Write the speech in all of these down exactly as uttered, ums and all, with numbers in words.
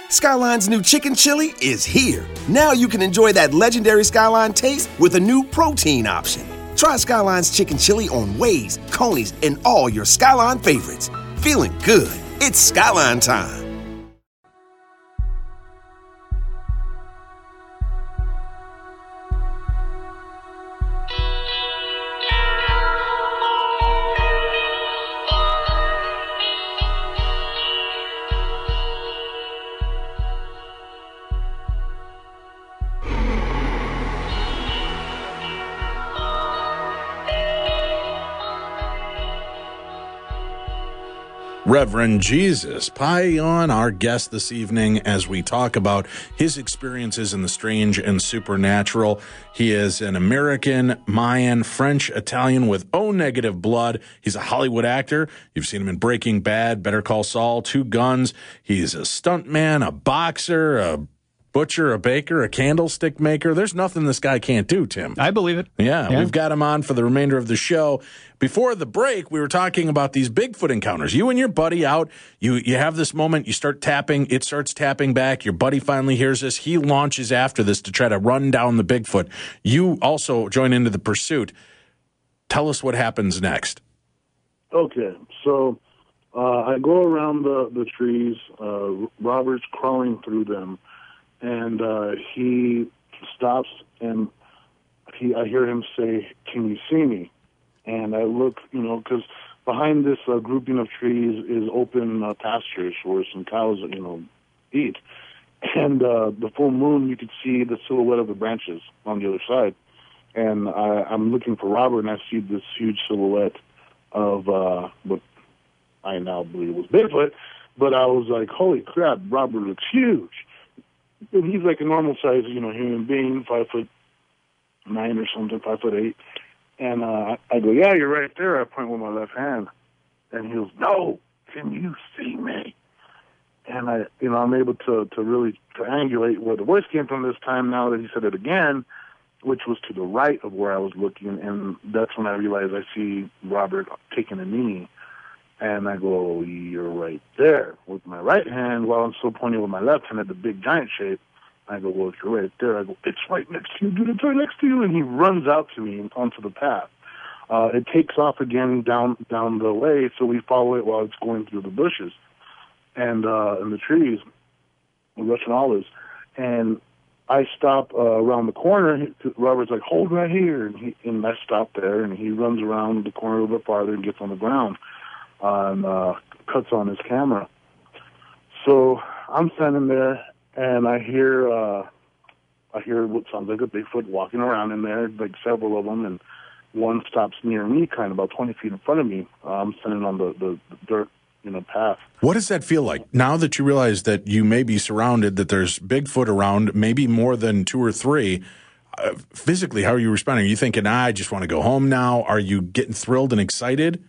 Skyline's new chicken chili is here. Now you can enjoy that legendary Skyline taste with a new protein option. Try Skyline's chicken chili on Waze, Coney's, and all your Skyline favorites. Feeling good. It's Skyline time. Reverend Jesus Payan, our guest this evening, as we talk about his experiences in the strange and supernatural. He is an American, Mayan, French, Italian with O negative blood. He's a Hollywood actor. You've seen him in Breaking Bad, Better Call Saul, Two Guns. He's a stuntman, a boxer, a butcher, a baker, a candlestick maker. There's nothing this guy can't do, Tim. I believe it. Yeah, yeah, we've got him on for the remainder of the show. Before the break, we were talking about these Bigfoot encounters. You and your buddy out, you you have this moment, you start tapping, it starts tapping back. Your buddy finally hears this. He launches after this to try to run down the Bigfoot. You also join into the pursuit. Tell us what happens next. Okay, so uh, I go around the, the trees. Uh, Robert's crawling through them. And uh, he stops, and he, I hear him say, "Can you see me?" And I look, you know, because behind this uh, grouping of trees is open uh, pastures where some cows, you know, eat. And uh, the full moon, you could see the silhouette of the branches on the other side. And I, I'm looking for Robert, and I see this huge silhouette of uh, what I now believe was Bigfoot. But I was like, holy crap, Robert looks huge. And he's like a normal size, you know, human being, five foot nine or something, five foot eight. And uh, I go, yeah, you're right there. I point with my left hand. And he goes, no, can you see me? And I, you know, I'm able to, to really triangulate where the voice came from this time now that he said it again, which was to the right of where I was looking. And that's when I realized I see Robert taking a knee. And I go, you're right there with my right hand while I'm still pointing with my left hand at the big giant shape. I go, well, if you're right there, I go, it's right next to you, dude, it's right next to you. And he runs out to me onto the path. Uh, it takes off again down down the way, so we follow it while it's going through the bushes and uh, and the trees, the Russian olives. And I stop uh, around the corner. Robert's like, hold right here. And, he, and I stop there, and he runs around the corner a little bit farther and gets on the ground. And uh, cuts on his camera. So I'm standing there, and I hear uh, I hear what sounds like a Bigfoot walking around in there, like several of them, and one stops near me, kind of about twenty feet in front of me. Uh, I'm standing on the, the, the dirt, you know, path. What does that feel like now that you realize that you may be surrounded, that there's Bigfoot around, maybe more than two or three? Uh, physically, how are you responding? Are you thinking, ah, I just want to go home now? Are you getting thrilled and excited?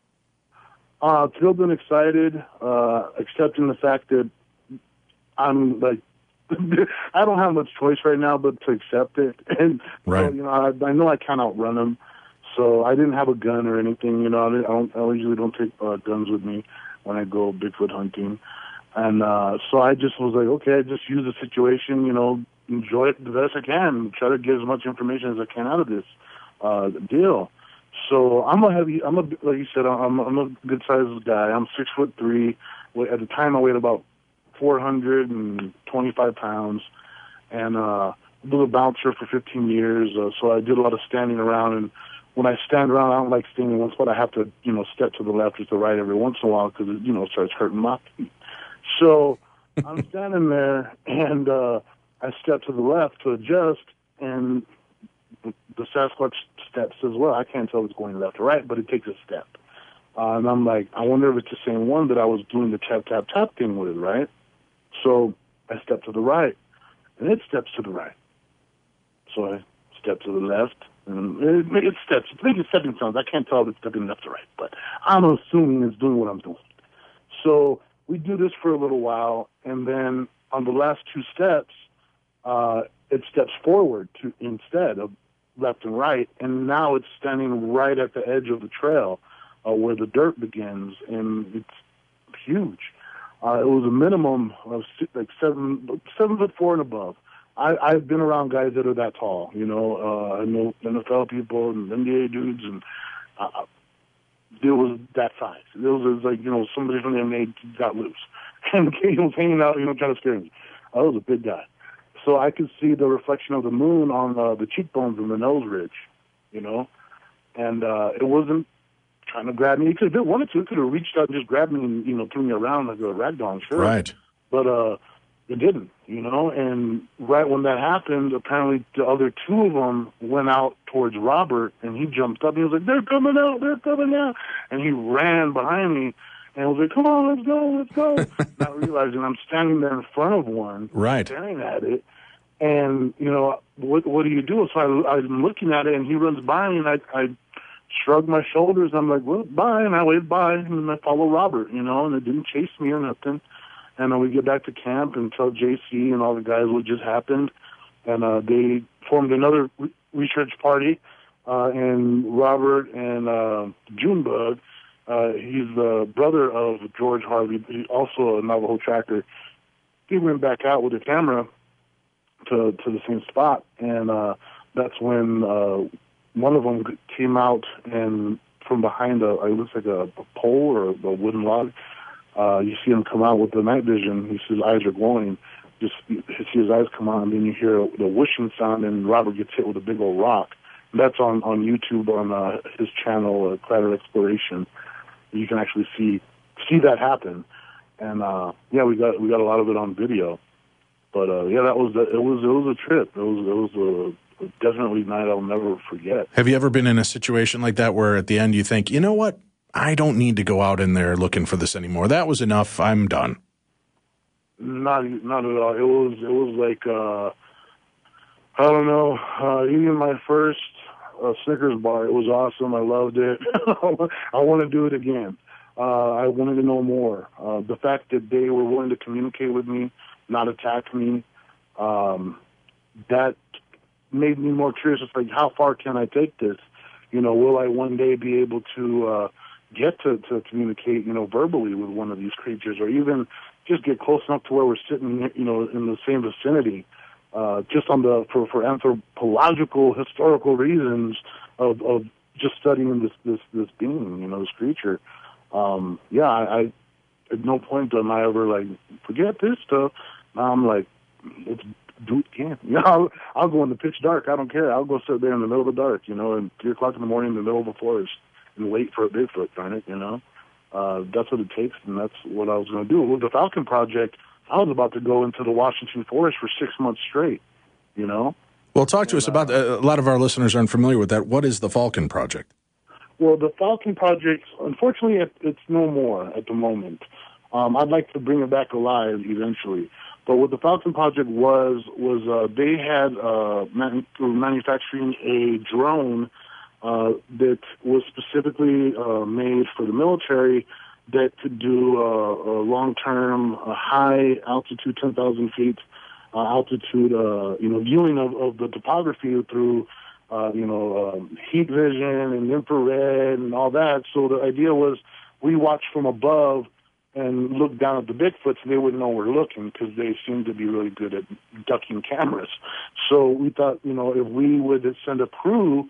Uh, thrilled and excited, uh, accepting the fact that I'm like, I don't have much choice right now but to accept it. And, right. so, you know, I, I know I can't outrun him. So I didn't have a gun or anything, you know, I, don't, I usually don't take uh, guns with me when I go Bigfoot hunting. And uh, so I just was like, okay, just use the situation, you know, enjoy it the best I can, try to get as much information as I can out of this uh, deal. So I'm a heavy, I'm a, like you said, I'm, I'm a good sized guy. I'm six foot three. At the time I weighed about four hundred twenty-five pounds, and uh, I was a bouncer for fifteen years. Uh, so I did a lot of standing around, and when I stand around, I don't like standing in one spot. I have to, you know, step to the left or to the right every once in a while because it, you know, starts hurting my feet. So I'm standing there, and uh, I step to the left to adjust, and the, the Sasquatch steps as well. I can't tell if it's going left or right, but it takes a step. Uh, and I'm like, I wonder if it's the same one that I was doing the tap, tap, tap thing with, right? So I step to the right, and it steps to the right. So I step to the left, and it, it steps. I think it's stepping stones. I can't tell if it's stepping left or right, but I'm assuming it's doing what I'm doing. So we do this for a little while, and then on the last two steps, uh, it steps forward to instead of left and right, and now it's standing right at the edge of the trail uh, where the dirt begins, and it's huge. Uh, it was a minimum of six, like seven, seven foot four and above. I, I've been around guys that are that tall. You know, uh, I know N F L people and N B A dudes, and uh, it was that size. It was, it was like, you know, somebody from the N B A got loose and he was hanging out, you know, trying to scare me. I was a big guy. So I could see the reflection of the moon on uh, the cheekbones and the nose ridge, you know, and uh, it wasn't trying to grab me. He could have wanted to. It could have reached out and just grabbed me and, you know, threw me around like a rag doll, sure. Right. But uh, it didn't, you know, and right when that happened, apparently the other two of them went out towards Robert, and he jumped up. He was like, they're coming out, they're coming out. And he ran behind me. And I was like, come on, let's go, let's go. Not realizing I'm standing there in front of one, right, staring at it. And, you know, what what do you do? So I, I'm looking at it, and he runs by me, and I, I shrug my shoulders. I'm like, well, bye. And I wave bye, and then I follow Robert, you know, and it didn't chase me or nothing. And then we get back to camp and tell J C and all the guys what just happened. And uh, they formed another re- research party, uh, and Robert and uh, Junebug, Uh, he's the brother of George Harvey, he's also a Navajo tracker. He went back out with a camera to to the same spot, and uh, that's when uh, one of them came out, and from behind a, it looks like a, a pole or a wooden log, uh, you see him come out with the night vision. You see his eyes are glowing. Just you see his eyes come out, and then you hear the whooshing sound, and Robert gets hit with a big old rock. That's on, on YouTube on uh, his channel, uh, Crater Exploration. You can actually see see that happen, and uh, yeah, we got we got a lot of it on video. But uh, yeah, that was the, it was it was a trip. It was it was a, a definitely night I'll never forget. Have you ever been in a situation like that where at the end you think, you know what, I don't need to go out in there looking for this anymore. That was enough. I'm done. Not not at all. It was it was like uh, I don't know. Uh, even my first. A Snickers bar. It was awesome. I loved it. I want to do it again. Uh, I wanted to know more. Uh, the fact that they were willing to communicate with me, not attack me, um, that made me more curious. It's like, how far can I take this? You know, will I one day be able to uh, get to, to communicate, you know, verbally with one of these creatures, or even just get close enough to where we're sitting, you know, in the same vicinity? Uh, just on the for, for anthropological, historical reasons of, of just studying this, this this being, you know, this creature. Um, yeah, I, I at no point am I ever like, forget this stuff. Now I'm like, let's do it again. You know, I'll, I'll go in the pitch dark. I don't care. I'll go sit there in the middle of the dark, you know, and three o'clock in the morning in the middle of the forest and wait for a Bigfoot, darn it, you know. Uh, that's what it takes, and that's what I was going to do. With the Falcon Project, I was about to go into the Washington forest for six months straight, you know? Well, talk to and, us about, uh, a lot of our listeners aren't familiar with that. What is the Falcon Project? Well, the Falcon Project, unfortunately, it, it's no more at the moment. Um, I'd like to bring it back alive eventually. But what the Falcon Project was, was uh, they had uh, man- manufacturing a drone uh, that was specifically uh, made for the military that could do uh, a long-term, uh, high-altitude, ten thousand feet uh, altitude, uh, you know, viewing of, of the topography through, uh, you know, um, heat vision and infrared and all that. So the idea was we watch from above and look down at the Bigfoots, and they wouldn't know we're looking because they seem to be really good at ducking cameras. So we thought, you know, if we would send a crew,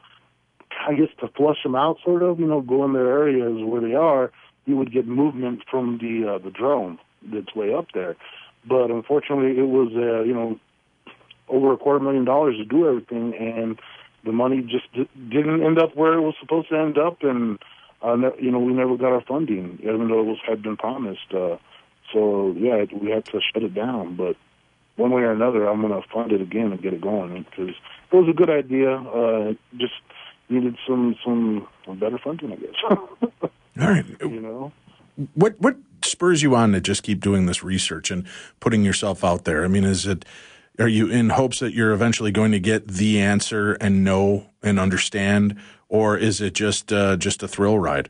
I guess to flush them out, sort of, you know, go in their areas where they are, you would get movement from the uh, the drone that's way up there. But unfortunately, it was, uh, you know, over a quarter million dollars to do everything, and the money just d- didn't end up where it was supposed to end up, and, uh, ne- you know, we never got our funding, even though it was, had been promised. Uh, so, yeah, we had to shut it down. But one way or another, I'm going to fund it again and get it going, because it was a good idea. Uh, just needed some, some better funding, I guess. All right. You know? What what spurs you on to just keep doing this research and putting yourself out there? I mean, is it, are you in hopes that you're eventually going to get the answer and know and understand, or is it just uh, just a thrill ride?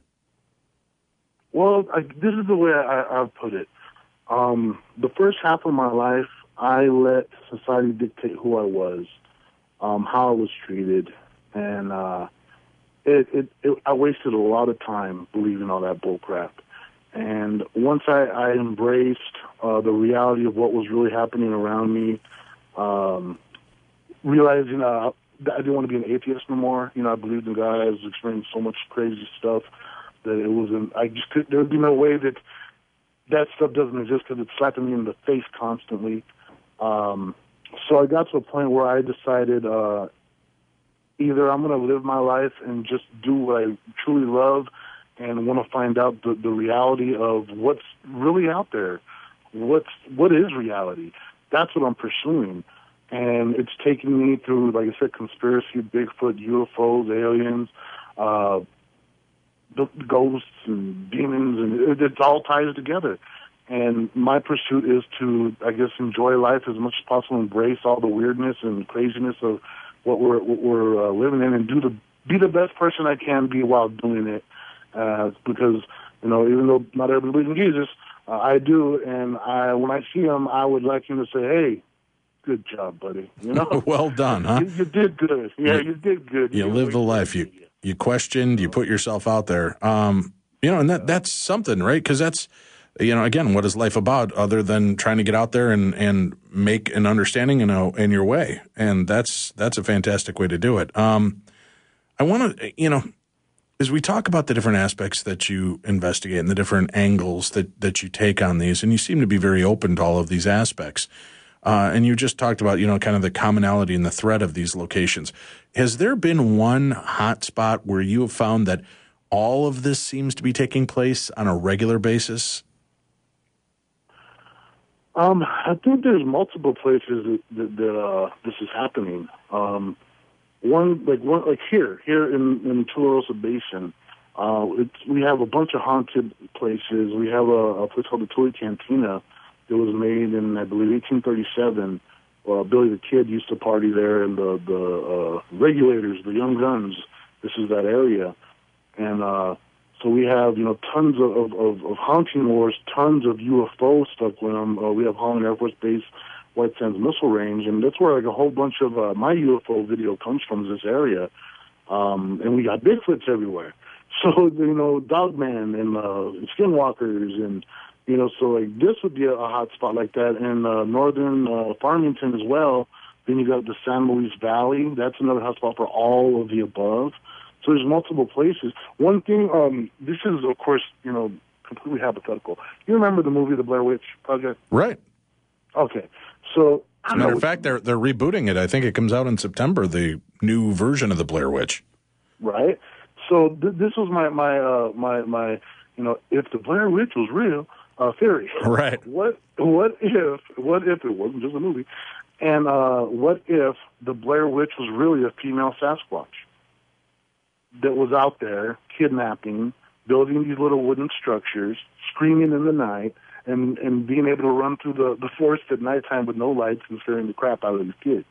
Well, I, this is the way I, I put it. Um, the first half of my life, I let society dictate who I was, um, how I was treated, and uh, it, it, it, I wasted a lot of time believing all that bull crap. And once I, I embraced uh, the reality of what was really happening around me, um, realizing uh, that I didn't want to be an atheist no more. You know, I believed in God. I was experiencing so much crazy stuff that it wasn't. I just could. There would be no way that that stuff doesn't exist because it's slapping me in the face constantly. Um, so I got to a point where I decided uh, either I'm going to live my life and just do what I truly love and want to find out the, the reality of what's really out there. What's what is reality? That's what I'm pursuing. And it's taken me through, like I said, conspiracy, Bigfoot, U F Os, aliens, uh, the ghosts and demons, and it, it all ties together. And my pursuit is to, I guess, enjoy life as much as possible, embrace all the weirdness and craziness of what we're what we're uh, living in, and do the be the best person I can be while doing it. Uh, because you know, even though not everybody believes in Jesus, uh, I do, and I when I see him, I would like him to say, "Hey, good job, buddy." You know, well done, huh? You, you did good. Yeah, you, you did good. You, you lived the life. You you questioned. You put yourself out there. Um, you know, and that that's something, right? Because that's, you know, again, what is life about other than trying to get out there and, and make an understanding in a, in your way? And that's that's a fantastic way to do it. Um, I want to, you know, as we talk about the different aspects that you investigate and the different angles that, that you take on these, and you seem to be very open to all of these aspects. Uh, and you just talked about, you know, kind of the commonality and the threat of these locations. Has there been one hot spot where you have found that all of this seems to be taking place on a regular basis? Um, I think there's multiple places that, that, that uh, this is happening. Um, one, like one, like here, here in, in Tularosa Basin, uh, it's, we have a bunch of haunted places. We have a, a place called the Tule Cantina that was made in, I believe, eighteen thirty-seven. Uh, Billy the Kid used to party there, and the the uh, regulators, the Young Guns. This is that area, and uh, so we have you know tons of, of, of haunting wars, tons of U F O stuff going on. Uh, we have Holland Air Force Base, White Sands Missile Range, and that's where like a whole bunch of uh, my U F O video comes from. This area, um, and we got Bigfoots everywhere. So you know, Dogman and uh, Skinwalkers and. You know, so like this would be a, a hot spot like that, and uh, northern uh, Farmington as well. Then you got the San Luis Valley. That's another hot spot for all of the above. So there's multiple places. One thing, um, this is of course, you know, completely hypothetical. You remember the movie The Blair Witch Project? Right. Okay. So as a matter of fact, they're they're rebooting it. I think it comes out in September. The new version of The Blair Witch. Right. So th- this was my my uh, my my you know, if the Blair Witch was real. Uh, theory. Right. What what if what if it wasn't just a movie, and uh, what if the Blair Witch was really a female Sasquatch that was out there kidnapping, building these little wooden structures, screaming in the night, and, and being able to run through the, the forest at nighttime with no lights and scaring the crap out of the kids?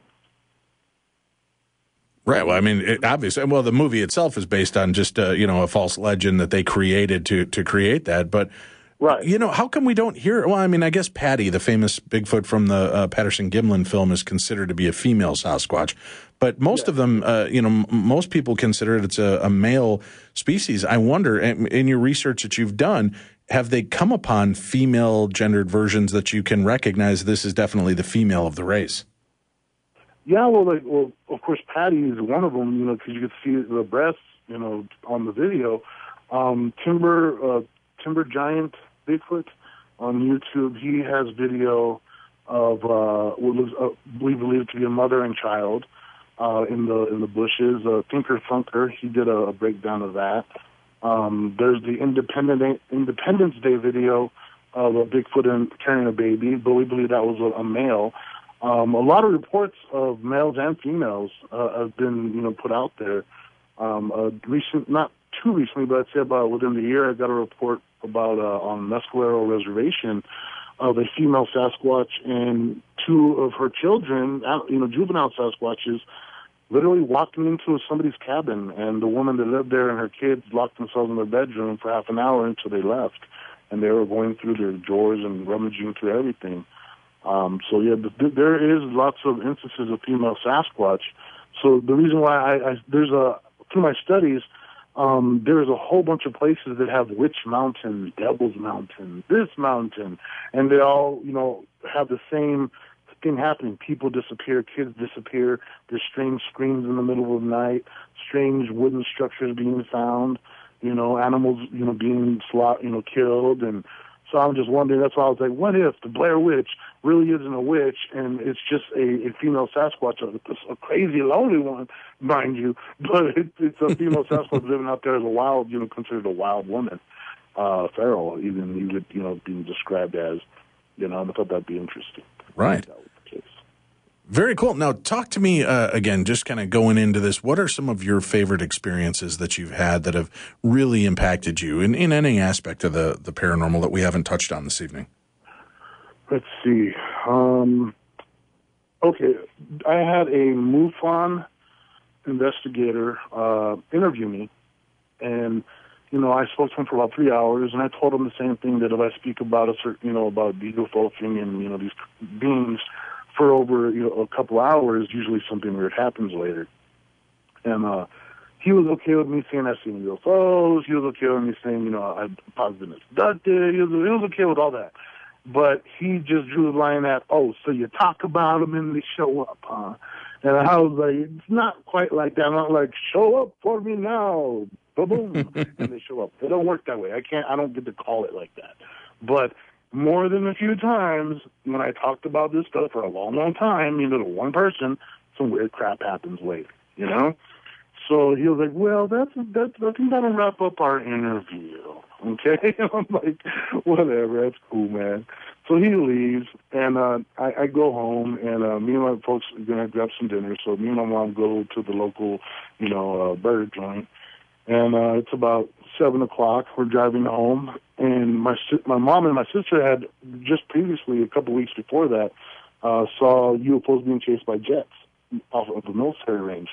Right. Well, I mean, it, obviously, well, the movie itself is based on just uh, you know a false legend that they created to to create that, but. Right. You know, how come we don't hear? Well, I mean, I guess Patty, the famous Bigfoot from the uh, Patterson-Gimlin film, is considered to be a female Sasquatch. But most yeah. of them, uh, you know, m- most people consider it it's a, a male species. I wonder, in, in your research that you've done, have they come upon female gendered versions that you can recognize this is definitely the female of the race? Yeah, well, like, well, of course, Patty is one of them, you know, because you could see the breasts, you know, on the video. Um, Timber, uh, Timber Giant Bigfoot on YouTube, he has video of uh, what was uh, we believe to be a mother and child uh, in the in the bushes. Uh, Thinker Thunker, he did a, a breakdown of that. Um, there's the Independent Independence Day video of a Bigfoot and carrying a baby, but we believe that was a, a male. Um, a lot of reports of males and females uh, have been you know put out there. Um, uh, recent, not too recently, but I'd say about within the year, I got a report about uh, on Mescalero Reservation of a female Sasquatch and two of her children, you know, juvenile Sasquatches, literally walking into somebody's cabin, and the woman that lived there and her kids locked themselves in their bedroom for half an hour until they left, and they were going through their drawers and rummaging through everything. Um, so yeah, th- there is lots of instances of female Sasquatch. So the reason why I, I there's a through my studies. um, there's a whole bunch of places that have Witch Mountain, Devil's Mountain, this mountain, and they all, you know, have the same thing happening. People disappear, kids disappear, there's strange screams in the middle of the night, strange wooden structures being found, you know, animals, you know, being slaughtered, you know, killed. And so I'm just wondering, that's why I was like, what if the Blair Witch really isn't a witch and it's just a, a female Sasquatch, a, a crazy, lonely one, mind you, but it, it's a female Sasquatch living out there as a wild, you know, considered a wild woman, uh, feral, even, even, you know, being described as, you know, I thought that'd be interesting. Right. Very cool. Now, talk to me uh, again, just kind of going into this. What are some of your favorite experiences that you've had that have really impacted you in, in any aspect of the, the paranormal that we haven't touched on this evening? Let's see. Um, okay. I had a MUFON investigator uh, interview me, and, you know, I spoke to him for about three hours, and I told him the same thing, that if I speak about a certain, you know, about the U F O thing and, you know, these beings for over, you know, a couple hours, usually something weird happens later. And uh, he was okay with me saying I've seen U F Os. He was okay with me saying, you know, I've probably been abducted. He was, he was okay with all that. But he just drew the line at, oh, so you talk about them and they show up, huh? And I was like, it's not quite like that. I'm not like, show up for me now, boom, and they show up. It don't work that way. I can't. I don't get to call it like that. But more than a few times, when I talked about this stuff for a long, long time, you know, to one person, some weird crap happens later, you know? So he was like, well, that's, that's, I think that'll wrap up our interview, okay? And I'm like, whatever, that's cool, man. So he leaves, and uh, I, I go home, and uh, me and my folks are going to grab some dinner. So me and my mom go to the local, you know, uh, burger joint, and uh, it's about seven o'clock. We're driving home, and my my mom and my sister had just previously, a couple weeks before that, uh, saw U F Os being chased by jets off of the military range.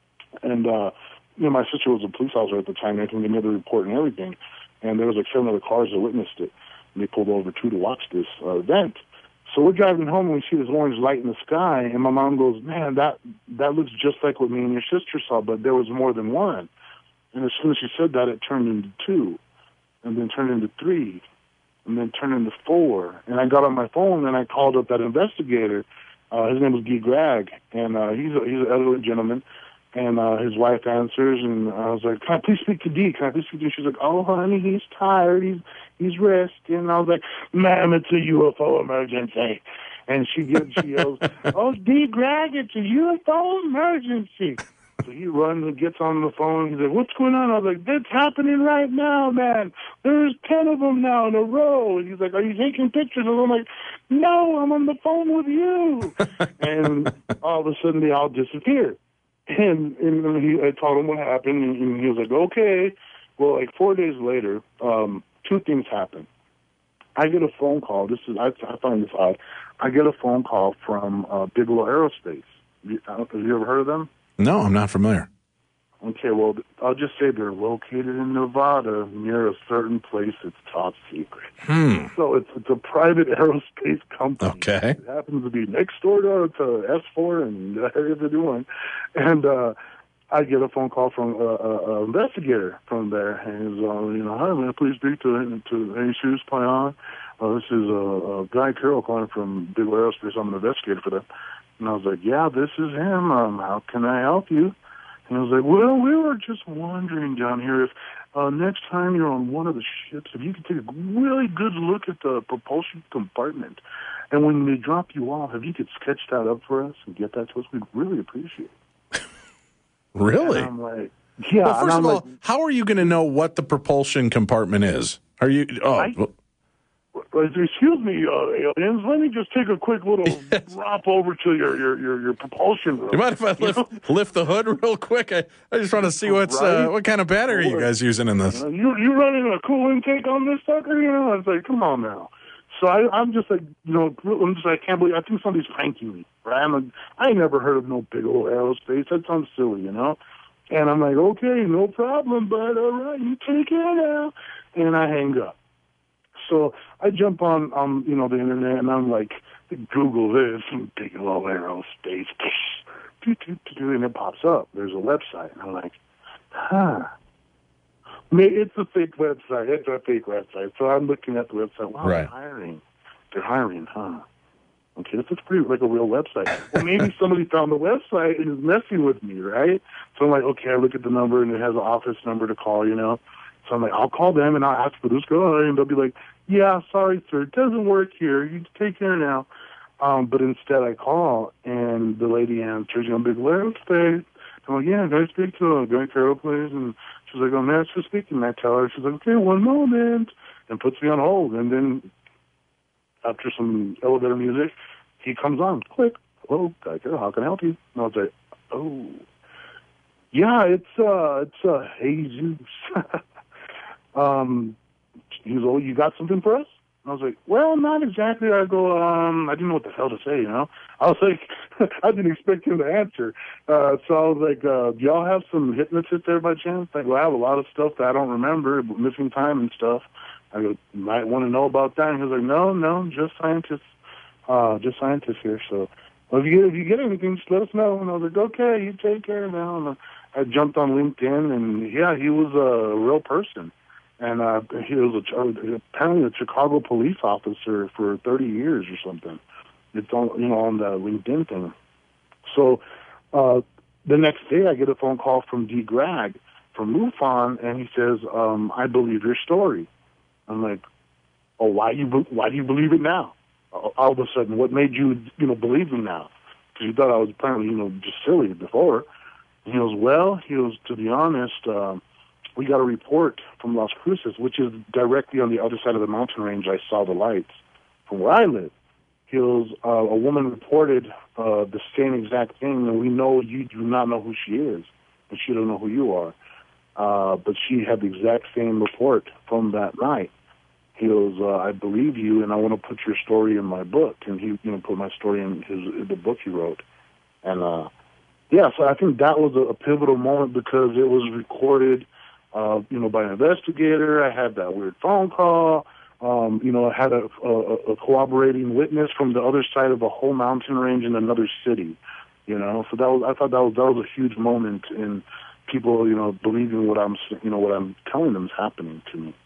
And uh, you know, my sister was a police officer at the time, and they made a report and everything. And there was like seven other cars that witnessed it, and they pulled over too to watch this uh, event. So we're driving home, and we see this orange light in the sky, and my mom goes, "Man, that that looks just like what me and your sister saw, but there was more than one." And as soon as she said that, it turned into two, and then turned into three, and then turned into four. And I got on my phone, and I called up that investigator. Uh, his name was Guy Gragg, and uh, he's, a, he's an elderly gentleman. And uh, his wife answers, and I was like, "Can I please speak to Dee? Can I please speak to him?" She's like, "Oh, honey, he's tired. He's he's resting." And I was like, "Ma'am, it's a U F O emergency." And she gets, she yells, "Oh, Dee Gragg, it's a U F O emergency." So he runs and gets on the phone. He's like, "What's going on?" I was like, "That's happening right now, man. There's ten of them now in a row." And he's like, "Are you taking pictures?" And I'm like, "No, I'm on the phone with you." And all of a sudden, they all disappear. And, and he, I told him what happened, and, and he was like, "Okay." Well, like four days later, um, two things happen. I get a phone call. This is I, I find this odd. I get a phone call from uh, Bigelow Aerospace. Have you ever heard of them? No, I'm not familiar. Okay, well, I'll just say they're located in Nevada near a certain place that's top secret. Hmm. So it's it's a private aerospace company. Okay. It happens to be next door to, to S four and the area they're doing. And uh, I get a phone call from an investigator from there. And he's, uh, you know, "Hi, man, please speak to, to Jesus Payan. Uh, this is uh, uh, Guy Carroll calling from Bigelow Aerospace. I'm an investigator for them." And I was like, "Yeah, this is him. Um, how can I help you?" And I was like, "Well, we were just wondering down here if uh, next time you're on one of the ships, if you could take a really good look at the propulsion compartment. And when they drop you off, if you could sketch that up for us and get that to us, we'd really appreciate it." Really? And I'm like, yeah. Well, first of all, like, how are you going to know what the propulsion compartment is? Are you? Oh, I, well, excuse me, uh, aliens. Let me just take a quick little yes. drop over to your your your, your propulsion room. You mind if I lift, lift the hood real quick? I, I just want to see what's right? uh, what kind of battery you guys using in this. Uh, you you running a cool intake on this sucker? You know, I was like, come on now. So I, I'm just like, you know, I'm just like, I can't believe, I think somebody's pranking me, right? I'm like, I never heard of no Bigelow Aerospace. That sounds silly, you know? And I'm like, okay, no problem, but all right, you take it now. And I hang up. So I jump on, on, you know, the internet, and I'm like, Google this, Bigelow Aerospace, and it pops up. There's a website, and I'm like, huh. It's a fake website. It's a fake website. So I'm looking at the website. Wow, Right. they're hiring. They're hiring, huh? Okay, this is pretty like a real website. Well, maybe somebody found the website and is messing with me, right? So I'm like, okay, I look at the number and it has an office number to call, you know. So I'm like, I'll call them and I'll ask for this guy, and they'll be like, yeah, sorry, sir, it doesn't work here. You take care now. Um, but instead I call, and the lady answers, you know, big Wednesday. I'm like, yeah, can I speak to a guy, Carol, please? And she's like, oh, man, she's speaking. And I tell her, she's like, okay, one moment, and puts me on hold. And then after some elevator music, he comes on. Click. Hello, Guy Carol, how can I help you? And I was like, oh, yeah, it's uh, it's uh, Jesus. um, he was, oh, you got something for us? And I was like, well, not exactly. I go, um, I didn't know what the hell to say, you know. I was like, I didn't expect him to answer. Uh, so I was like, uh, do y'all have some hypnotists there by chance? Like, well, I have a lot of stuff that I don't remember, missing time and stuff. I go, you might want to know about that. And he was like, no, no, just scientists, uh, just scientists here. So, well, if you get, if you get anything, just let us know. And I was like, okay, you take care now. And I jumped on LinkedIn, and yeah, he was a real person. And uh, he was a, apparently a Chicago police officer for thirty years or something. It's on, you know, on the LinkedIn thing. So uh, the next day, I get a phone call from D. Greg from MUFON, and he says, um, "I believe your story." I'm like, "Oh, why you why do you believe it now?" All of a sudden, what made you, you know, believe me now? Because you thought I was apparently, you know, just silly before. And he goes, "Well," he goes, "to be honest." Uh, We got a report from Las Cruces, which is directly on the other side of the mountain range. I saw the lights from where I live. He goes, uh, a woman reported uh, the same exact thing, and we know you do not know who she is, and she don't know who you are. Uh, but she had the exact same report from that night. He goes, uh, I believe you, and I want to put your story in my book. And he, you know, put my story in his in the book he wrote. And uh, yeah, so I think that was a, a pivotal moment because it was recorded. Uh, you know, by an investigator. I had that weird phone call. Um, you know, I had a, a, a corroborating witness from the other side of a whole mountain range in another city. You know, so that was I thought that was that was a huge moment in people, you know, believing what I'm, you know, what I'm telling them is happening to me.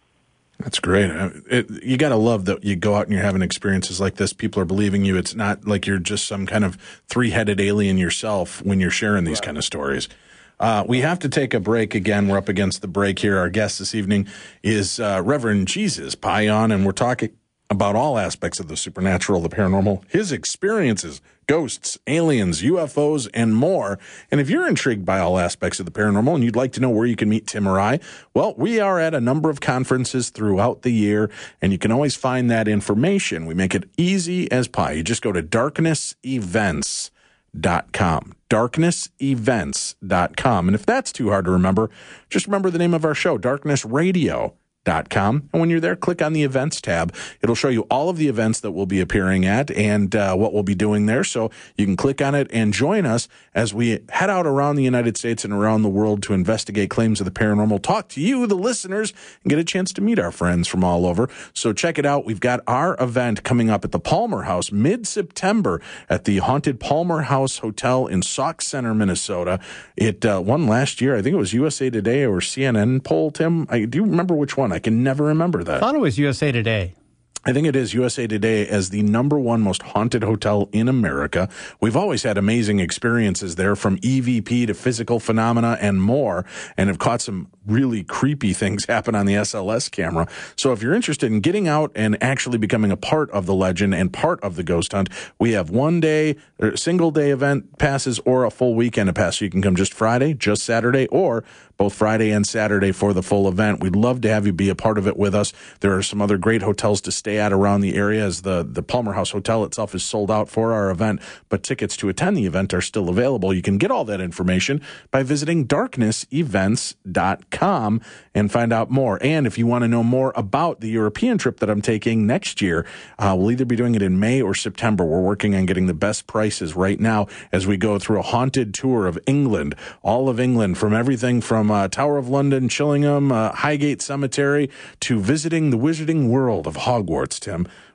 That's great. It, you got to love that you go out and you're having experiences like this. People are believing you. It's not like you're just some kind of three-headed alien yourself when you're sharing these right. kind of stories. Uh, we have to take a break again. We're up against the break here. Our guest this evening is uh, Reverend Jesus Payan, and we're talking about all aspects of the supernatural, the paranormal, his experiences, ghosts, aliens, U F Os, and more. And if you're intrigued by all aspects of the paranormal and you'd like to know where you can meet Tim or I, well, we are at a number of conferences throughout the year, and you can always find that information. We make it easy as pie. You just go to darkness events dot com. darkness events dot com. And if that's too hard to remember, just remember the name of our show, Darkness Radio dot com. And when you're there, click on the events tab. It'll show you all of the events that we'll be appearing at and uh, what we'll be doing there. So you can click on it and join us as we head out around the United States and around the world to investigate claims of the paranormal, talk to you, the listeners, and get a chance to meet our friends from all over. So check it out. We've got our event coming up at the Palmer House mid-September at the Haunted Palmer House Hotel in Sauk Center, Minnesota. It uh, won last year. I think it was U S A Today or C N N poll, Tim. I do you remember which one? I can never remember that. I thought it was U S A Today. I think it is U S A Today as the number one most haunted hotel in America. We've always had amazing experiences there, from E V P to physical phenomena and more, and have caught some really creepy things happen on the S L S camera. So if you're interested in getting out and actually becoming a part of the legend and part of the ghost hunt, we have one day, or single day event passes or a full weekend pass. So you can come just Friday, just Saturday, or both Friday and Saturday for the full event. We'd love to have you be a part of it with us. There are some other great hotels to stay at around the area, as the, the Palmer House Hotel itself is sold out for our event, but tickets to attend the event are still available. You can get all that information by visiting darkness events dot com and find out more. And if you want to know more about the European trip that I'm taking next year, uh, we'll either be doing it in May or September. We're working on getting the best prices right now as we go through a haunted tour of England, all of England, from everything from uh, Tower of London, Chillingham, uh, Highgate Cemetery, to visiting the wizarding world of Hogwarts, Tim.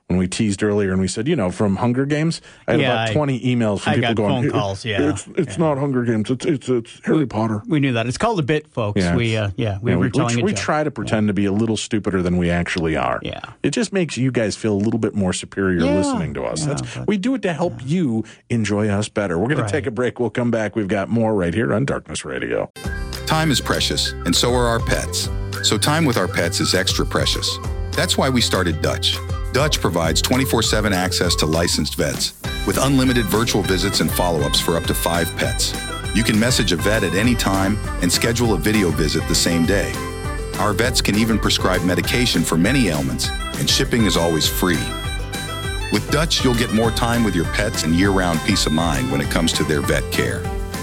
when we teased earlier and we said, you know, from Hunger Games, I had Yeah, about I- twenty emails from I people got going, phone "It- calls, yeah. It's, it's Yeah. not Hunger Games. It's, it's, it's Harry Potter. We knew that. It's called a bit, folks. Yeah, we, it's- uh, yeah, we Yeah, were we, telling we, a we joke. try to pretend to be a little stupider than we actually are. Yeah. It just makes you guys feel a little bit more superior Yeah. listening to us. Yeah, That's but- we do it to help you enjoy us better. We're going Right. to take a break. We'll come back. We've got more right here on Darkness Radio. Time is precious, and so are our pets. So time with our pets is extra precious. That's why we started Dutch. Dutch provides twenty-four seven access to licensed vets with unlimited virtual visits and follow-ups for up to five pets. You can message a vet at any time and schedule a video visit the same day. Our vets can even prescribe medication for many ailments, and shipping is always free. With Dutch, you'll get more time with your pets and year-round peace of mind when it comes to their vet care.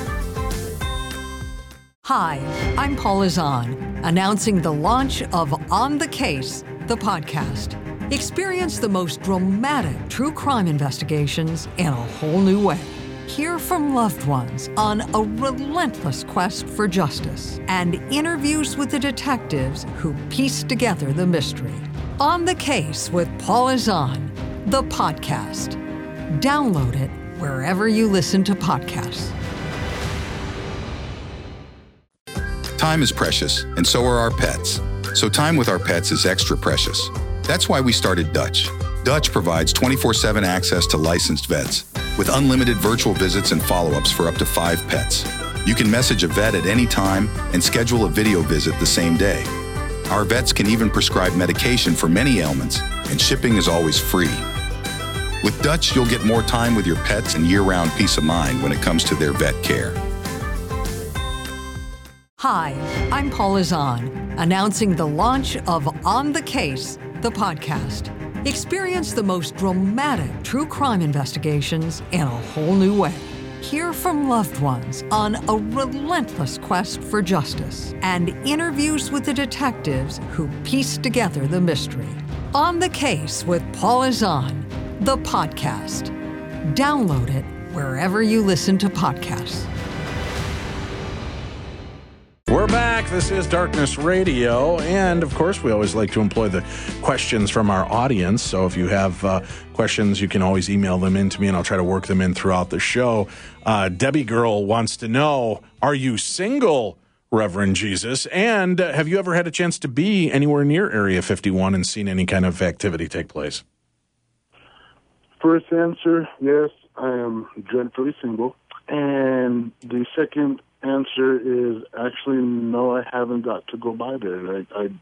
Hi, I'm Paula Zahn, announcing the launch of On the Case, the podcast. Experience the most dramatic true crime investigations in a whole new way. Hear from loved ones on a relentless quest for justice and interviews with the detectives who piece together the mystery. On the Case with Paula Zahn, the podcast. Download it wherever you listen to podcasts. Time is precious, and so are our pets. So time with our pets is extra precious. That's why we started Dutch. Dutch provides twenty-four seven access to licensed vets with unlimited virtual visits and follow-ups for up to five pets. You can message a vet at any time and schedule a video visit the same day. Our vets can even prescribe medication for many ailments, and shipping is always free. With Dutch, you'll get more time with your pets and year-round peace of mind when it comes to their vet care. Hi, I'm Paula Zahn, announcing the launch of On the Case, the podcast. Experience the most dramatic true crime investigations in a whole new way. Hear from loved ones on a relentless quest for justice and interviews with the detectives who piece together the mystery. On the Case with Paula Zahn, the podcast. Download it wherever you listen to podcasts. We're back. This is Darkness Radio. And of course, we always like to employ the questions from our audience. So if you have uh, questions, you can always email them in to me and I'll try to work them in throughout the show. Uh, Debbie Girl wants to know, are you single, Reverend Jesus? And uh, have you ever had a chance to be anywhere near Area fifty-one and seen any kind of activity take place? First answer, yes, I am dreadfully single. And the second answer is actually no, I haven't got to go by there. I, I,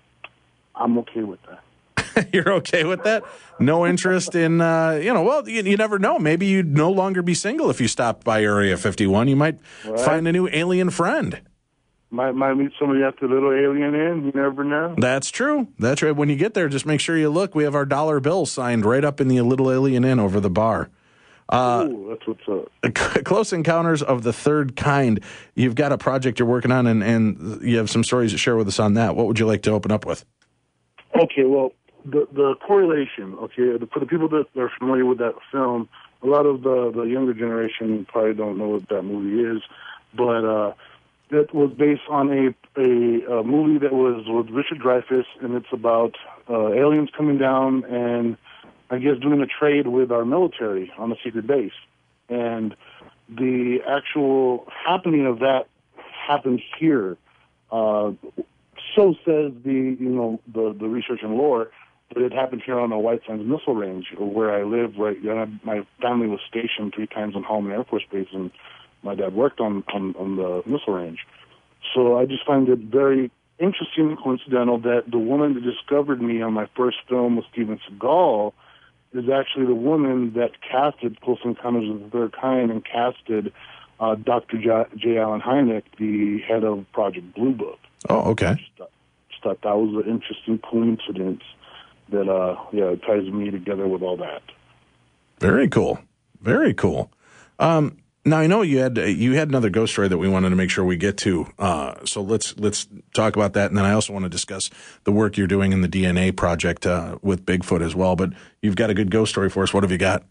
I'm okay with that. You're okay with that? No interest in, uh, you know, well, you, you never know. Maybe you'd no longer be single if you stopped by Area fifty-one. You might Right. find a new alien friend. Might might meet somebody at the little alien inn. You never know. That's true. That's right. When you get there, just make sure you look. We have our dollar bill signed right up in the Little Alien Inn over the bar. Uh, Ooh, that's what's up. Close Encounters of the Third Kind. You've got a project you're working on, and, and you have some stories to share with us on that. What would you like to open up with? Okay, well, the the correlation. Okay, for the people that are familiar with that film, a lot of the the younger generation probably don't know what that movie is, but uh, that was based on a, a a movie that was with Richard Dreyfuss, and it's about uh, aliens coming down and I guess doing a trade with our military on a secret base. And the actual happening of that happened here. Uh, so says the, you know, the, the research and lore, but it happened here on the White Sands Missile Range, where I live. Right, you know, my family was stationed three times on Holloman Air Force Base, and my dad worked on, on, on the missile range. So I just find it very interesting and coincidental that the woman that discovered me on my first film with Steven Seagal is actually the woman that casted Close Encounters of the Third Kind and casted uh, Doctor J. J. Allen Hynek, the head of Project Blue Book. Oh, okay. Just thought, just thought that was an interesting coincidence that, uh, yeah, ties me together with all that. Very cool. Very cool. Um, now I know you had you had another ghost story that we wanted to make sure we get to. Uh, so let's let's talk about that, and then I also want to discuss the work you're doing in the D N A project uh, with Bigfoot as well. But you've got a good ghost story for us. What have you got?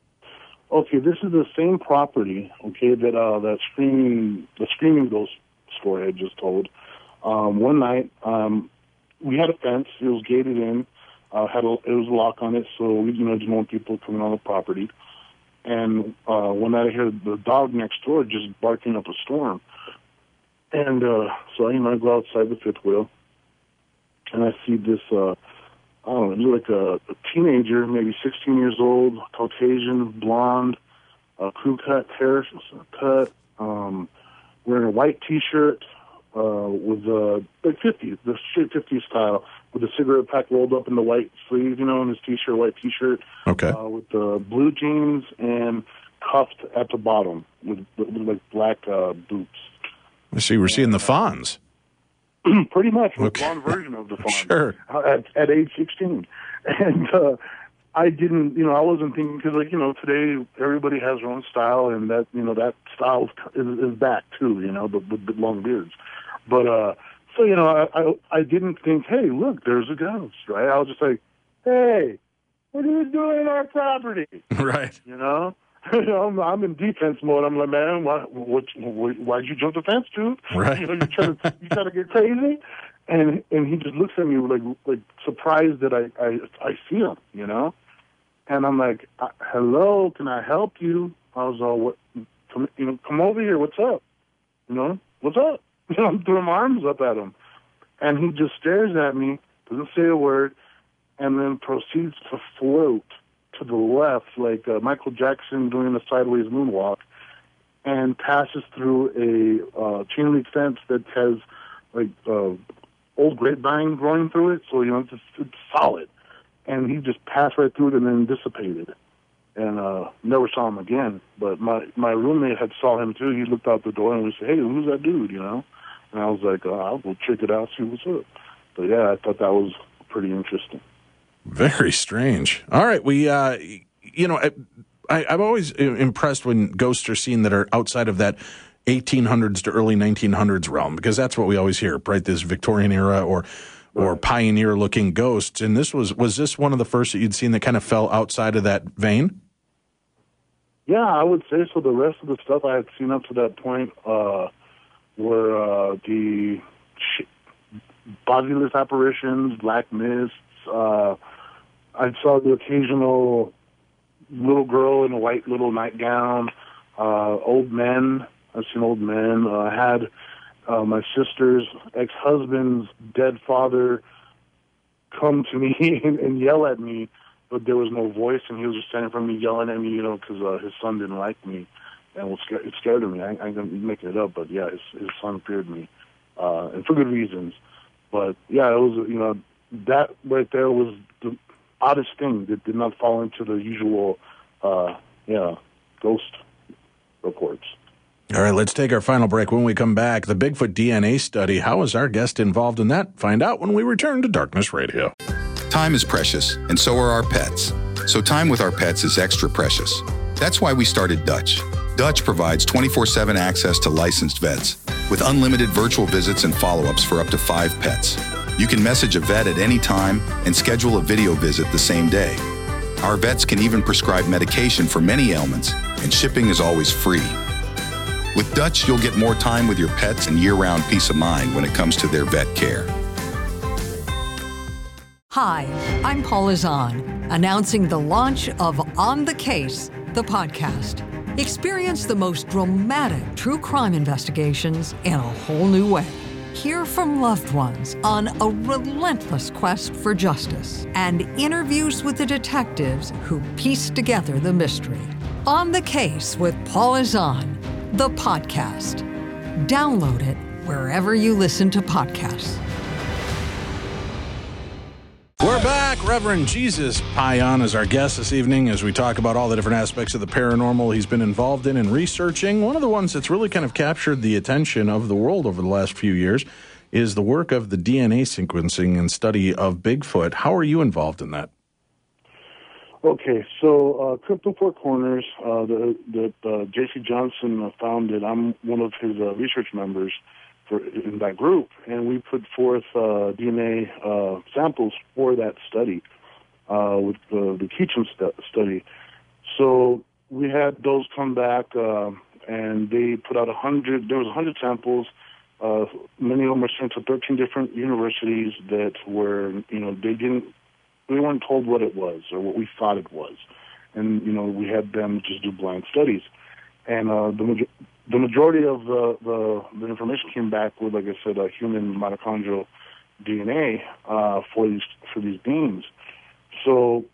Okay, this is the same property. Okay, that uh, that screaming the screaming ghost story I just told. Um, one night, um, we had a fence. It was gated in. Uh, had a, it was a lock on it, so we you know didn't want people coming on the property. And uh, one night I hear the dog next door just barking up a storm. And uh, so you know I go outside the fifth wheel, and I see this. Uh, I don't know, like a, a teenager, maybe sixteen years old, Caucasian, blonde, uh, crew cut hair cut, um, wearing a white T-shirt uh, with uh, like fifties, the straight fifties style, with a cigarette pack rolled up in the white sleeve, you know, in his T-shirt, white T-shirt, okay, uh, with the uh, blue jeans and cuffed at the bottom with, with like black uh, boots. I see. We're seeing the Fonz. Pretty much, Okay. one version of the Fonz. Sure. At, at age sixteen, and uh, I didn't, you know, I wasn't thinking because, like, you know, today everybody has their own style, and that, you know, that style is, is back too, you know, but with the long beards. But uh, so, you know, I, I I didn't think, hey, look, there's a ghost, right? I was just like, hey, what are you doing in our property? Right. You know. I'm, I'm in defense mode. I'm like, man, why, what, why'd you jump the fence, dude? Right. You know, you trying to, you trying to get crazy? And and he just looks at me like like surprised that I I, I see him, you know. And I'm like, hello, can I help you? I was all, what? Come, you know, come over here. What's up? You know, what's up? You know, I'm throwing my arms up at him, and he just stares at me, doesn't say a word, and then proceeds to float to the left, like uh, Michael Jackson doing a sideways moonwalk, and passes through a uh, chain link fence that has like uh, old grapevine growing through it. So, you know, it's, just, it's solid. And he just passed right through it and then dissipated. And uh, never saw him again. But my, my roommate had saw him too. He looked out the door and we said, hey, who's that dude, you know? And I was like, uh, I'll go check it out, see what's up. But yeah, I thought that was pretty interesting. Very strange. All right, we, uh, you know, I, I'm always impressed when ghosts are seen that are outside of that eighteen hundreds to early nineteen hundreds realm, because that's what we always hear, right? This Victorian era or or pioneer-looking ghosts. And this was was this one of the first that you'd seen that kind of fell outside of that vein? Yeah, I would say so. The rest of the stuff I had seen up to that point uh, were uh, the sh- bodiless apparitions, black mists. Uh, I saw the occasional little girl in a white little nightgown, uh, old men. I've seen old men. Uh, I had uh, my sister's ex-husband's dead father come to me and, and yell at me, but there was no voice, and he was just standing in front of me yelling at me, you know, because uh, his son didn't like me, and it scared, it scared me. I, I'm making it up, but yeah, his, his son feared me, uh, and for good reasons. But yeah, it was, you know, that right there was the oddest thing that did not fall into the usual, uh, yeah, ghost reports. All right, let's take our final break. When we come back, the Bigfoot D N A study. How is our guest involved in that? Find out when we return to Darkness Radio. Time is precious, and so are our pets. So time with our pets is extra precious. That's why we started Dutch. Dutch provides twenty-four seven access to licensed vets with unlimited virtual visits and follow-ups for up to five pets. You can message a vet at any time and schedule a video visit the same day. Our vets can even prescribe medication for many ailments, and shipping is always free. With Dutch, you'll get more time with your pets and year-round peace of mind when it comes to their vet care. Hi, I'm Paula Zahn, announcing the launch of On the Case, the podcast. Experience the most dramatic true crime investigations in a whole new way. Hear from loved ones on a relentless quest for justice and interviews with the detectives who piece together the mystery. On the Case with Paula Zahn, the podcast. Download it wherever you listen to podcasts. We're back. Reverend Jesus Payan is our guest this evening as we talk about all the different aspects of the paranormal he's been involved in and researching. One of the ones that's really kind of captured the attention of the world over the last few years is the work of the D N A sequencing and study of Bigfoot. How are you involved in that? Okay, so uh, Crypto Four Corners, uh, that uh, J C Johnson founded, I'm one of his uh, research members for in that group, and we put forth uh, D N A uh, samples for that study uh, with the, the Keacham st- study. So we had those come back, uh, and they put out a hundred. There was a hundred samples. Uh, many of them were sent to thirteen different universities that were, you know, they didn't we weren't told what it was or what we thought it was. And, you know, we had them just do blind studies. And uh, the the majority of the, the, the information came back with, like I said, a human mitochondrial D N A uh, for these for these beings. So,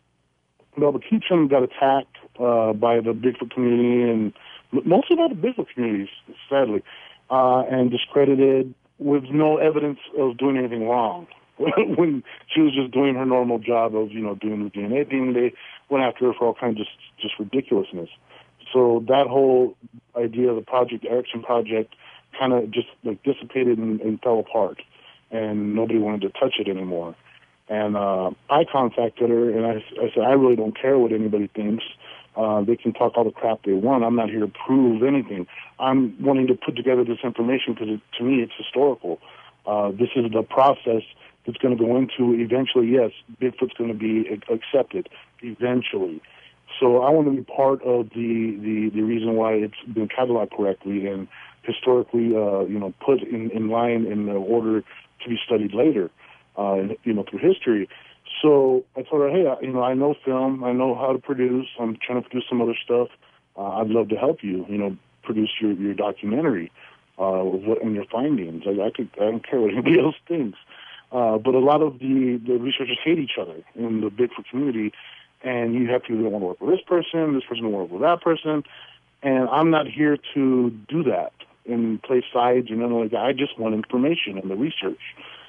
Melba Keachum got attacked uh, by the Bigfoot community, and mostly by the Bigfoot community, sadly, uh, and discredited with no evidence of doing anything wrong. When she was just doing her normal job of, you know, doing the D N A thing, they went after her for all kinds of just, just ridiculousness. So that whole idea of the Project Erickson project kind of just like dissipated and, and fell apart, and nobody wanted to touch it anymore. And uh, I contacted her, and I, I said, I really don't care what anybody thinks. Uh, they can talk all the crap they want. I'm not here to prove anything. I'm wanting to put together this information because, it, to me, it's historical. Uh, this is the process that's going to go into eventually, yes, Bigfoot's going to be accepted eventually. So I want to be part of the, the, the reason why it's been cataloged correctly and historically, uh, you know, put in, in line in order to be studied later, uh, you know, through history. So I told her, hey, you know, I know film, I know how to produce. I'm trying to produce some other stuff. Uh, I'd love to help you, you know, produce your, your documentary uh, what, and your findings. I, I could, I don't care what anybody else thinks. Uh, but a lot of the, the researchers hate each other in the Bigfoot community, and you have people that want to work with this person, this person want to work with that person, and I'm not here to do that and play sides or nothing like that. I just want information and the research.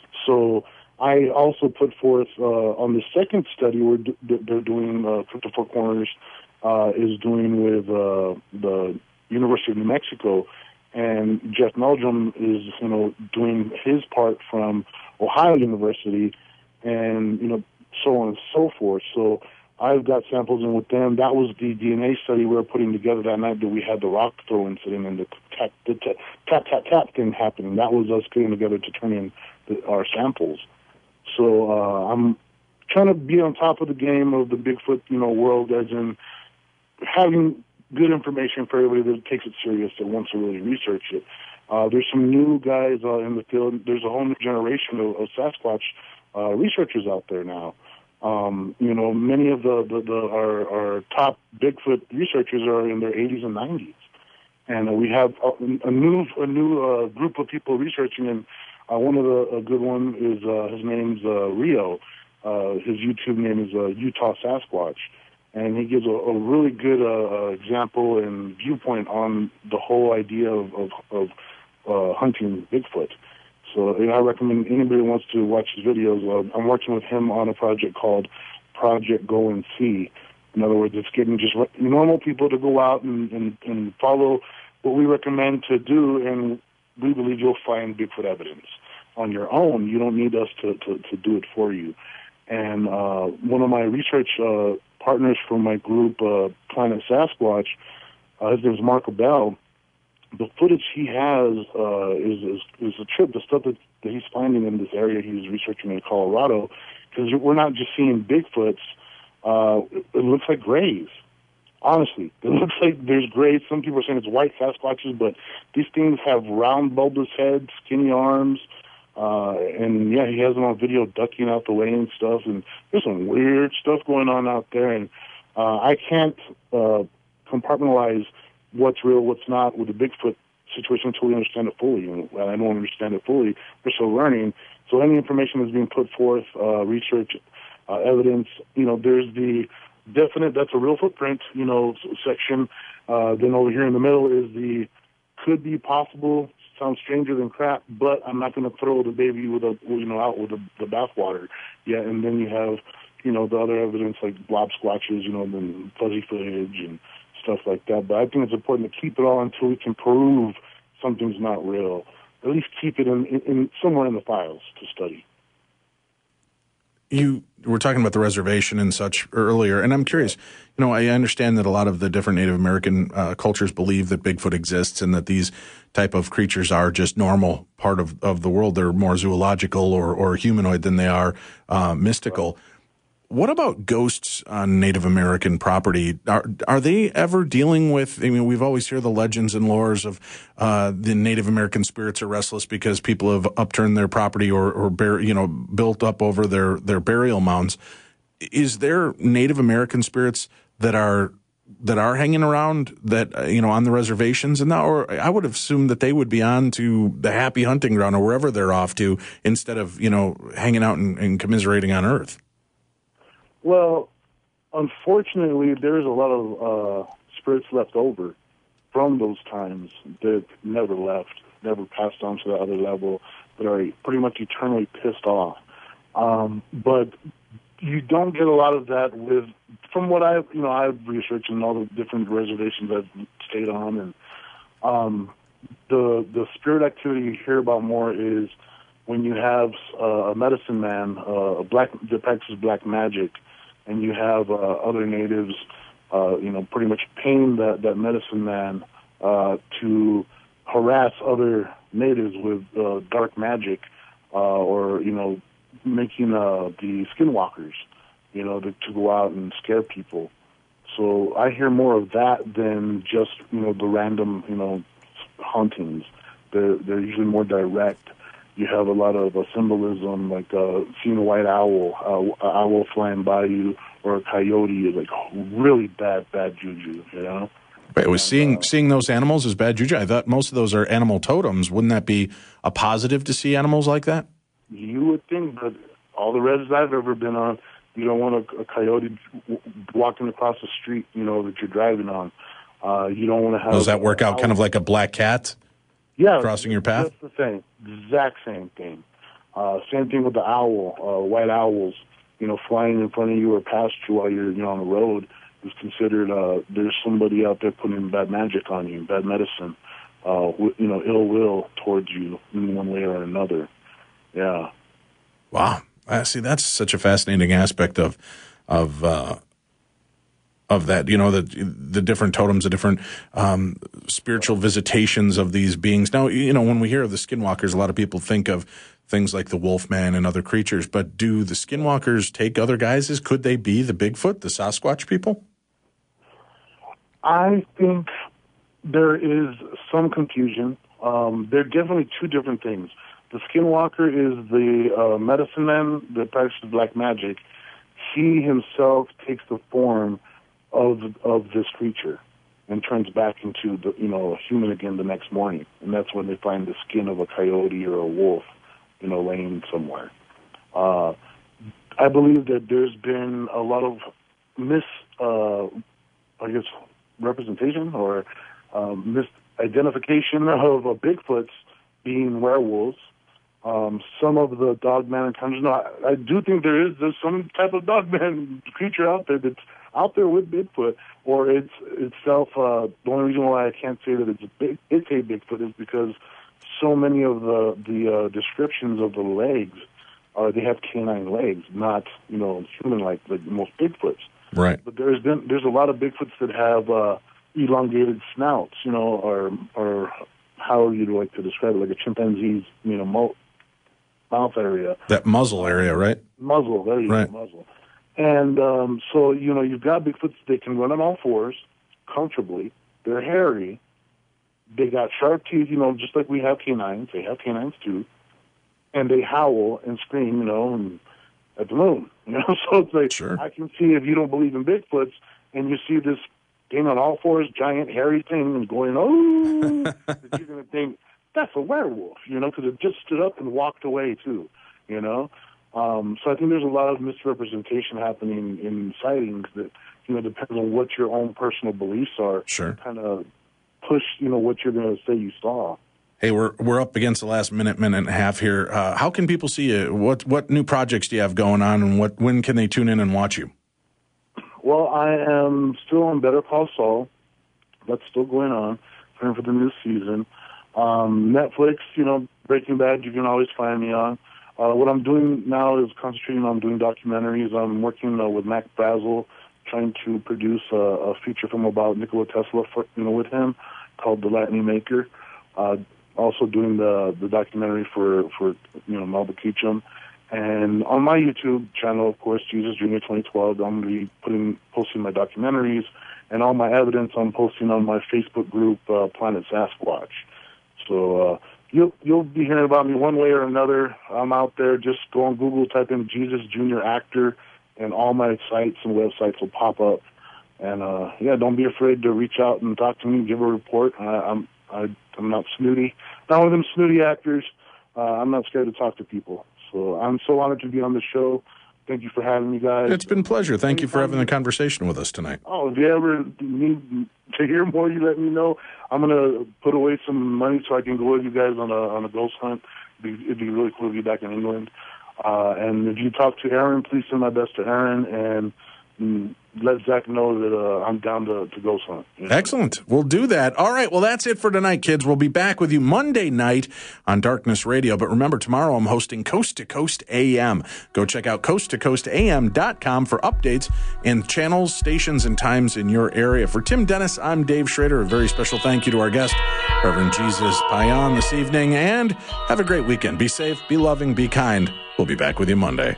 So I also put forth uh, on the second study we're d- they're doing, uh, Crypto Four Corners uh, is doing with uh, the University of New Mexico, and Jeff Meldrum is, you know, doing his part from Ohio University, and, you know, so on and so forth. So I've got samples in with them. That was the D N A study we were putting together that night that we had the rock throw incident and the tap, the tap, tap, tap, tap thing happening. That was us getting together to turn in the, our samples. So uh, I'm trying to be on top of the game of the Bigfoot, you know, world, as in having good information for everybody that takes it serious, that wants to really research it. Uh, there's some new guys uh, in the field. There's a whole new generation of, of Sasquatch uh, researchers out there now. Um, you know, many of the, the, the our, our top Bigfoot researchers are in their eighties and nineties, and uh, we have a, a new a new uh, group of people researching. And uh, one of the a good one is uh, his name's uh, Rio. Uh, his YouTube name is uh, Utah Sasquatch, and he gives a, a really good uh, example and viewpoint on the whole idea of of, of uh, hunting Bigfoot. So, you know, I recommend anybody who wants to watch his videos. Uh, I'm working with him on a project called Project Go and See. In other words, it's getting just normal people to go out and, and, and follow what we recommend to do, and we believe you'll find Bigfoot evidence on your own. You don't need us to, to, to do it for you. And uh, one of my research uh, partners from my group, uh, Planet Sasquatch, uh, his name is Marco Bell. The footage he has uh, is, is is a trip. The stuff that, that he's finding in this area he's researching in Colorado, because we're not just seeing Bigfoots. Uh, it, it looks like grays. Honestly, it looks like there's grays. Some people are saying it's white Sasquatches, but these things have round, bulbous heads, skinny arms, uh, and yeah, he has them on video ducking out the way and stuff. And there's some weird stuff going on out there, and uh, I can't uh, compartmentalize what's real, what's not with the Bigfoot situation until we understand it fully. And I don't understand it fully. We're still learning. So any information that's being put forth, uh, research, uh, evidence, you know, there's the definite, that's a real footprint, you know, section. Uh, then over here in the middle is the could be possible, sounds stranger than crap, but I'm not going to throw the baby with a, you know, out with the, the bathwater. Yeah, and then you have, you know, the other evidence like blob squatches, you know, and fuzzy footage and stuff like that. But I think it's important to keep it all until we can prove something's not real. At least keep it in, in, in somewhere in the files to study. You were talking about the reservation and such earlier, and I'm curious, you know, I understand that a lot of the different Native American uh, cultures believe that Bigfoot exists and that these type of creatures are just normal part of, of the world. They're more zoological or, or humanoid than they are uh, mystical. what about ghosts on Native American property? Are are they ever dealing with, I mean, we've always heard the legends and lores of uh, the Native American spirits are restless because people have upturned their property or, or bear, you know, built up over their, their burial mounds. Is there Native American spirits that are that are hanging around that, uh, you know, on the reservations and that, or I would assume that they would be on to the happy hunting ground or wherever they're off to instead of, you know, hanging out and, and commiserating on Earth? Well, unfortunately, there's a lot of uh, spirits left over from those times that never left, never passed on to the other level, that are pretty much eternally pissed off. Um, but you don't get a lot of that with, from what I've, you know, I've researched and all the different reservations I've stayed on, and um, the the spirit activity you hear about more is when you have uh, a medicine man, uh, a black that practices black magic, and you have uh, other natives, uh, you know, pretty much paying that that medicine man uh, to harass other natives with uh, dark magic, uh, or you know. making uh, the skinwalkers, you know, to, to go out and scare people. So I hear more of that than just, you know, the random, you know, hauntings. They're, they're usually more direct. You have a lot of uh, symbolism, like uh, seeing a white owl, uh, an owl flying by you, or a coyote, like really bad, bad juju, you know? Wait, was and, seeing uh, seeing those animals as bad juju? I thought most of those are animal totems. Wouldn't that be a positive to see animals like that? You would think, but all the reses I've ever been on, you don't want a, a coyote w- walking across the street, you know, that you're driving on. Uh, you don't want to have... Does that work out kind of like a black cat yeah, crossing your path? That's the same. Exact same thing. Uh, same thing with the owl, uh, white owls, you know, flying in front of you or past you while you're, you know, on the road is considered, uh, there's somebody out there putting bad magic on you, bad medicine, uh, with, you know, ill will towards you in one way or another. Yeah. Wow. Uh, see, that's such a fascinating aspect of of uh, of that. You know, the the different totems, the different um, spiritual visitations of these beings. Now, you know, when we hear of the skinwalkers, a lot of people think of things like the Wolfman and other creatures. But do the skinwalkers take other guises? Could they be the Bigfoot, the Sasquatch people? I think there is some confusion. Um, they're definitely two different things. The skinwalker is the uh, medicine man that practices black magic. He himself takes the form of of this creature and turns back into the you know a human again the next morning, and that's when they find the skin of a coyote or a wolf, you know, laying somewhere. Uh, I believe that there's been a lot of mis, uh, I guess, representation or um, misidentification of uh, Bigfoots being werewolves. Um, some of the dogman encounters, no, I, I do think there is there's some type of dogman creature out there that's out there with Bigfoot, or it's itself. Uh, the only reason why I can't say that it's a big, it's a Bigfoot is because so many of the the uh, descriptions of the legs are they have canine legs, not you know human-like like most Bigfoots. Right. But there's been there's a lot of Bigfoots that have uh, elongated snouts, you know, or or how you'd like to describe it, like a chimpanzee's you know mo- mouth area. That muzzle area, right? Muzzle, there you right. go, muzzle. And um, so, you know, you've got Bigfoots, they can run on all fours comfortably. They're hairy. They got sharp teeth, you know, just like we have canines. They have canines, too. And they howl and scream, you know, and at the moon. You know, so it's like, sure. I can see if you don't believe in Bigfoots and you see this thing on all fours, giant, hairy thing, and going, oh, that you're going to think, that's a werewolf, you know, because it just stood up and walked away, too, you know. Um, so I think there's a lot of misrepresentation happening in sightings that, you know, depends on what your own personal beliefs are. Sure. Kind of push, you know, what you're going to say you saw. Hey, we're we're up against the last minute, minute and a half here. Uh, how can people see you? What what new projects do you have going on, and what when can they tune in and watch you? Well, I am still on Better Call Saul. That's still going on, preparing for the new season. Um, Netflix, you know, Breaking Bad, you can always find me on. Uh, what I'm doing now is concentrating on doing documentaries. I'm working uh, with Mac Brazel, trying to produce a, a feature film about Nikola Tesla, for, you know, with him, called The Lightning Maker. Uh, also doing the the documentary for for you know Melba Keachum, And on my YouTube channel, of course, Jesus Junior twenty twelve, I'm going to be putting, posting my documentaries and all my evidence I'm posting on my Facebook group, uh, Planet Sasquatch. So uh, you'll, you'll be hearing about me one way or another. I'm out there. Just go on Google, type in Jesus Junior Actor, and all my sites and websites will pop up. And, uh, yeah, don't be afraid to reach out and talk to me, give a report. I, I'm I, I'm not snooty. Not one of them snooty actors. Uh, I'm not scared to talk to people. So I'm so honored to be on the show. Thank you for having me, guys. It's been a pleasure. Thank you for having the conversation with us tonight. Oh, if you ever need to hear more, you let me know. I'm going to put away some money so I can go with you guys on a on a ghost hunt. It'd be, it'd be really cool to be back in England. Uh, and if you talk to Aaron, please send my best to Aaron, and mm, let Zach know that uh, I'm down to, to ghost hunt. You know? Excellent. We'll do that. All right. Well, that's it for tonight, kids. We'll be back with you Monday night on Darkness Radio. But remember, tomorrow I'm hosting Coast to Coast A M. Go check out coast to coast a m dot com for updates and channels, stations, and times in your area. For Tim Dennis, I'm Dave Schrader. A very special thank you to our guest, Reverend Jesus Payan, this evening. And have a great weekend. Be safe, be loving, be kind. We'll be back with you Monday.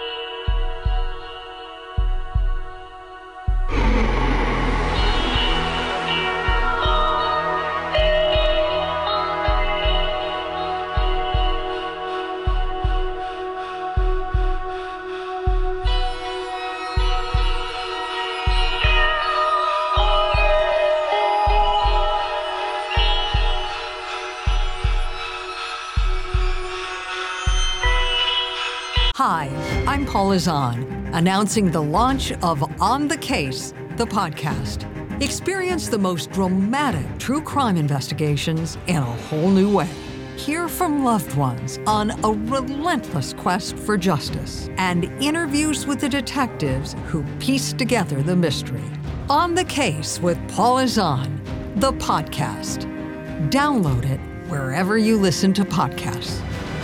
Hi, I'm Paula Zahn, announcing the launch of On the Case, the podcast. Experience the most dramatic true crime investigations in a whole new way. Hear from loved ones on a relentless quest for justice and interviews with the detectives who piece together the mystery. On the Case with Paula Zahn, the podcast. Download it wherever you listen to podcasts.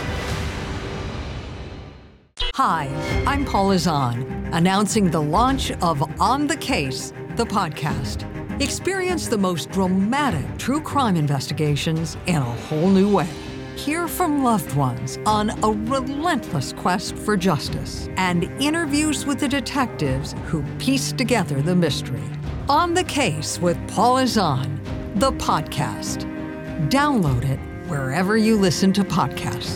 Hi, I'm Paula Zahn, announcing the launch of On the Case, the podcast. Experience the most dramatic true crime investigations in a whole new way. Hear from loved ones on a relentless quest for justice and interviews with the detectives who piece together the mystery. On the Case with Paula Zahn, the podcast. Download it wherever you listen to podcasts.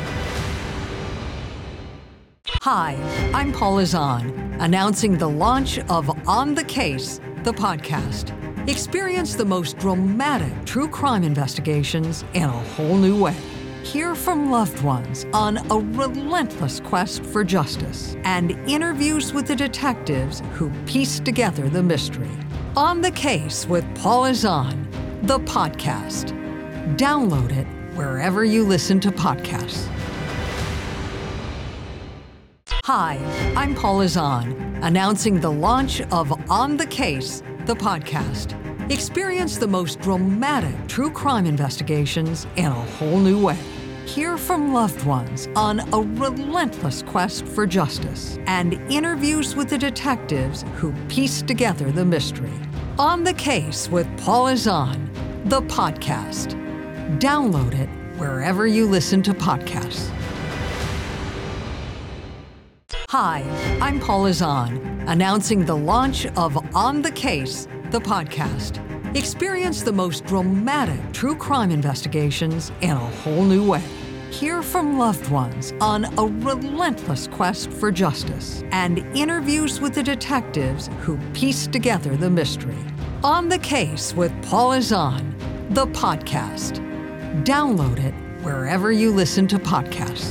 Hi, I'm Paula Zahn, announcing the launch of On the Case, the podcast. Experience the most dramatic true crime investigations in a whole new way. Hear from loved ones on a relentless quest for justice and interviews with the detectives who piece together the mystery. On the Case with Paula Zahn, the podcast. Download it wherever you listen to podcasts. Hi, I'm Paula Zahn, announcing the launch of On the Case, the podcast. Experience the most dramatic true crime investigations in a whole new way. Hear from loved ones on a relentless quest for justice and interviews with the detectives who piece together the mystery. On the Case with Paula Zahn, the podcast. Download it wherever you listen to podcasts. Hi, I'm Paula Zahn, announcing the launch of On the Case, the podcast. Experience the most dramatic true crime investigations in a whole new way. Hear from loved ones on a relentless quest for justice and interviews with the detectives who piece together the mystery. On the Case with Paula Zahn, the podcast. Download it wherever you listen to podcasts.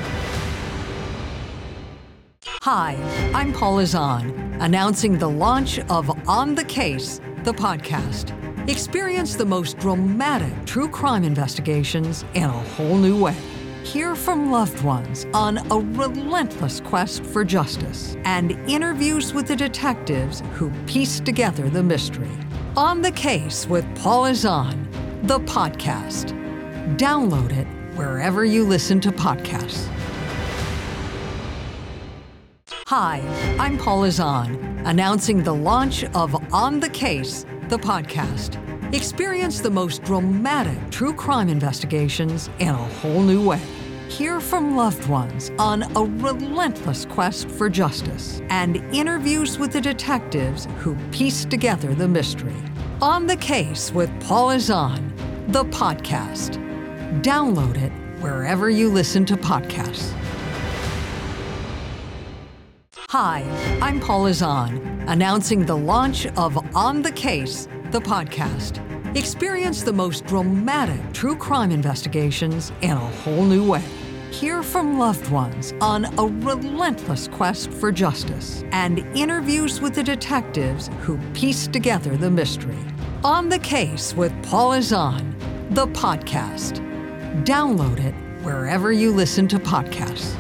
Hi, I'm Paula Zahn, announcing the launch of On the Case, the podcast. Experience the most dramatic true crime investigations in a whole new way. Hear from loved ones on a relentless quest for justice and interviews with the detectives who piece together the mystery. On the Case with Paula Zahn, the podcast. Download it wherever you listen to podcasts. Hi, I'm Paula Zahn, announcing the launch of On the Case, the podcast. Experience the most dramatic true crime investigations in a whole new way. Hear from loved ones on a relentless quest for justice and interviews with the detectives who piece together the mystery. On the Case with Paul Azan, the podcast. Download it wherever you listen to podcasts. Hi, I'm Paul Azan, announcing the launch of On the Case, the podcast. Experience the most dramatic true crime investigations in a whole new way. Hear from loved ones on a relentless quest for justice and interviews with the detectives who piece together the mystery. On the Case with Paul Azan, the podcast. Download it wherever you listen to podcasts.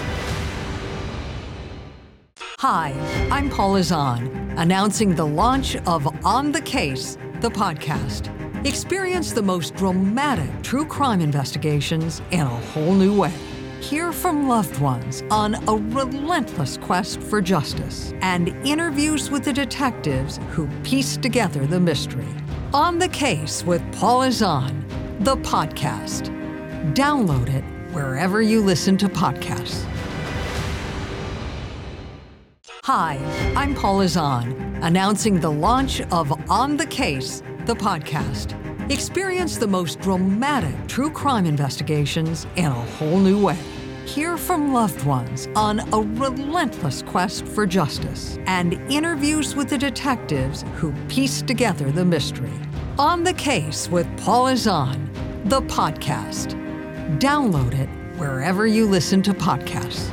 Hi, I'm Paul Azan, announcing the launch of On the Case, the podcast. Experience the most dramatic true crime investigations in a whole new way. Hear from loved ones on a relentless quest for justice and interviews with the detectives who piece together the mystery. On the Case with Paul Azan, the podcast. Download it wherever you listen to podcasts. Hi, I'm Paul Azan, announcing the launch of On the Case, the podcast. Experience the most dramatic true crime investigations in a whole new way. Hear from loved ones on a relentless quest for justice and interviews with the detectives who piece together the mystery. On the Case with Paul Azan, the podcast. Download it wherever you listen to podcasts.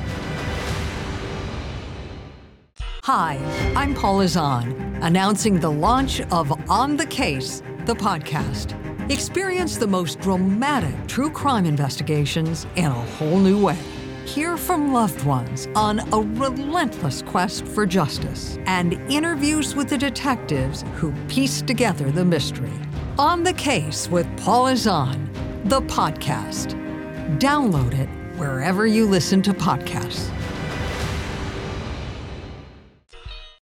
Hi, I'm Paul Azan, announcing the launch of On the Case, the podcast. Experience the most dramatic true crime investigations in a whole new way. Hear from loved ones on a relentless quest for justice and interviews with the detectives who piece together the mystery. On the Case with Paul Azan, the podcast. Download it wherever you listen to podcasts.